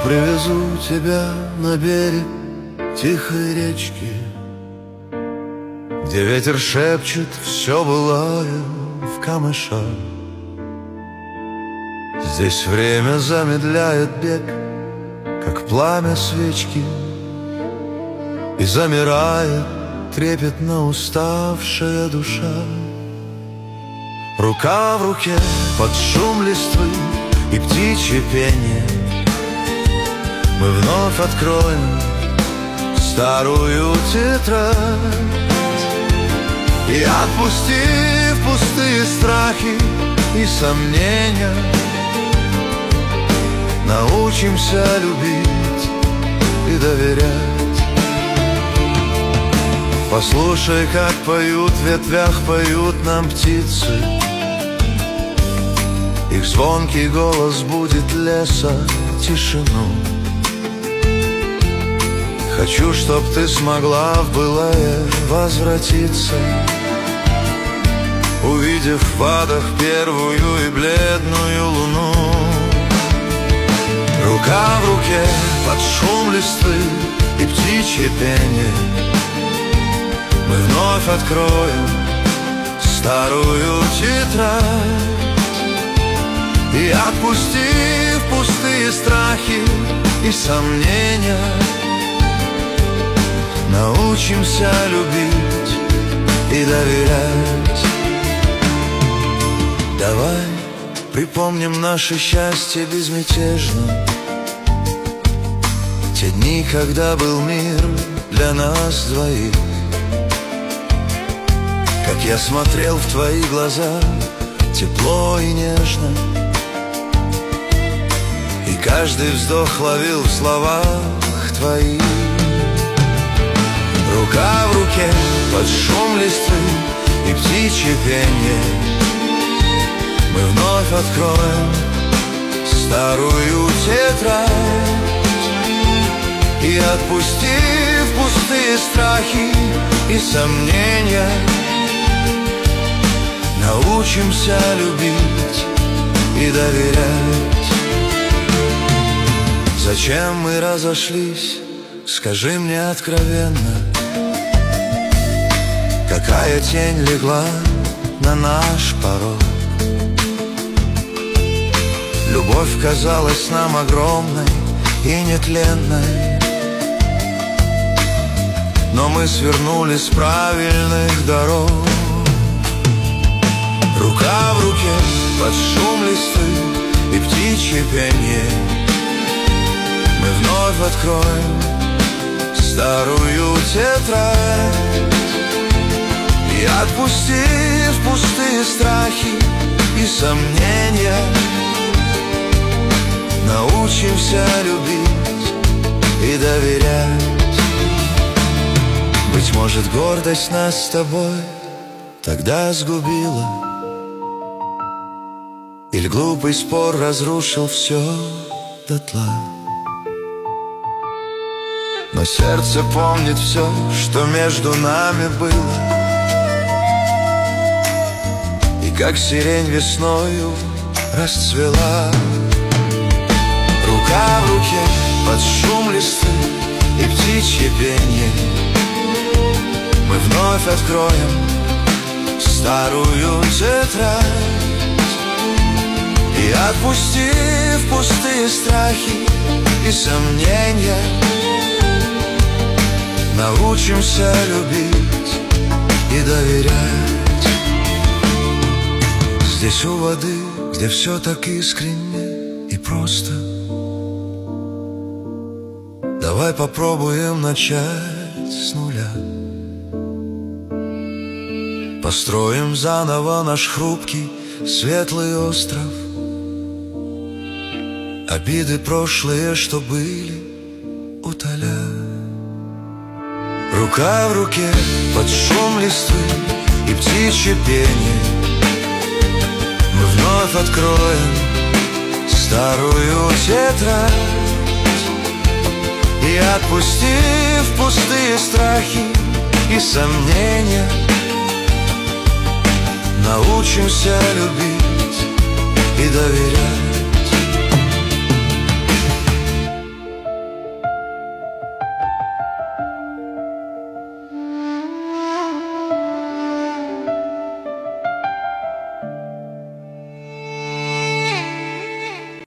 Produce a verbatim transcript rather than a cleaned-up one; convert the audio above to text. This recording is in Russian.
привезу тебя на берег тихой речки, где ветер шепчет все былое в камышах. Здесь время замедляет бег, как пламя свечки, и замирает трепетно уставшая душа. Рука в руке под шум листвы и птичье пение мы вновь откроем старую тетрадь. И отпустив пустые страхи и сомнения, научимся любить и доверять. Послушай, как поют в ветвях, поют нам птицы. Их звонкий голос будет леса тишину. Хочу, чтоб ты смогла в былое возвратиться, увидев в водах первую и бледную луну. Рука в руке под шум листвы и птичье пение мы вновь откроем старую тетрадь. И отпустив пустые страхи и сомнения, научимся любить и доверять. Давай припомним наше счастье безмятежно, те дни, когда был мир для нас двоих. Как я смотрел в твои глаза тепло и нежно, и каждый вздох ловил в словах твоих. Рука в руке под шум листвы и птичье пение мы вновь откроем старую тетрадь. И отпустив пустые страхи и сомнения, научимся любить и доверять. Зачем мы разошлись, скажи мне откровенно, какая тень легла на наш порог? Любовь казалась нам огромной и нетленной, но мы свернули с правильных дорог. Рука в руке под шум листвы и птичье пение мы вновь откроем старую тетрадь. И отпустив пустые страхи и сомнения, научимся любить и доверять. Быть может, гордость нас с тобой тогда сгубила, или глупый спор разрушил все дотла. Но сердце помнит все, что между нами было, и как сирень весною расцвела. Рука в руке под шум листвы и птичье пение мы вновь откроем старую тетрадь. И отпустив пустые страхи и сомнения, научимся любить и доверять. Здесь у воды, где все так искренне и просто, давай попробуем начать с нуля. Построим заново наш хрупкий светлый остров. Обиды прошлые, что были, утоля. Рука в руке под шум листвы и птичье пение мы вновь откроем старую тетрадь. И отпустив пустые страхи и сомнения, научимся любить и доверять.